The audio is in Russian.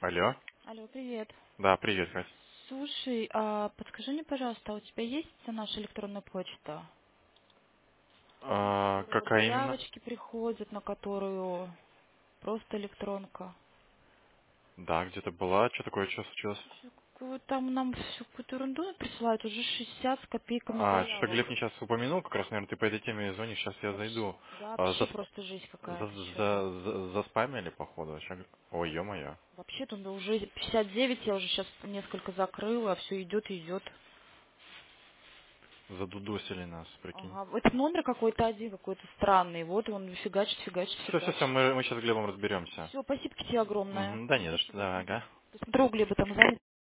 Алло. Алло, привет. Да, привет, Кать. Слушай, подскажи мне, пожалуйста, а у тебя есть наша электронная почта? Вот Какая именно? заявочки приходят, на которую просто электронка. Да, где-то была. Что такое, что случилось? Какую там нам всю какую-то ерунду присылают, уже 60 с копейками Что-то заявок. Глеб мне сейчас упомянул, как раз, наверное, ты по этой теме звонишь, сейчас я Вообще, зайду. да, А, вообще просто жизнь какая-то, что-то. заспамили, походу. Ой, ё-моё. Вообще-то да, уже 59, я уже сейчас несколько закрыла, а все идет и идет. Задудосили нас, прикинь. Ага, это номер какой-то один, какой-то странный. Вот он фигачит, фигачит, Все, фигачит. мы сейчас с Глебом разберемся. Все, спасибо тебе огромное. Да не за что, да, ага. Посмотрю, у Глеба там занят.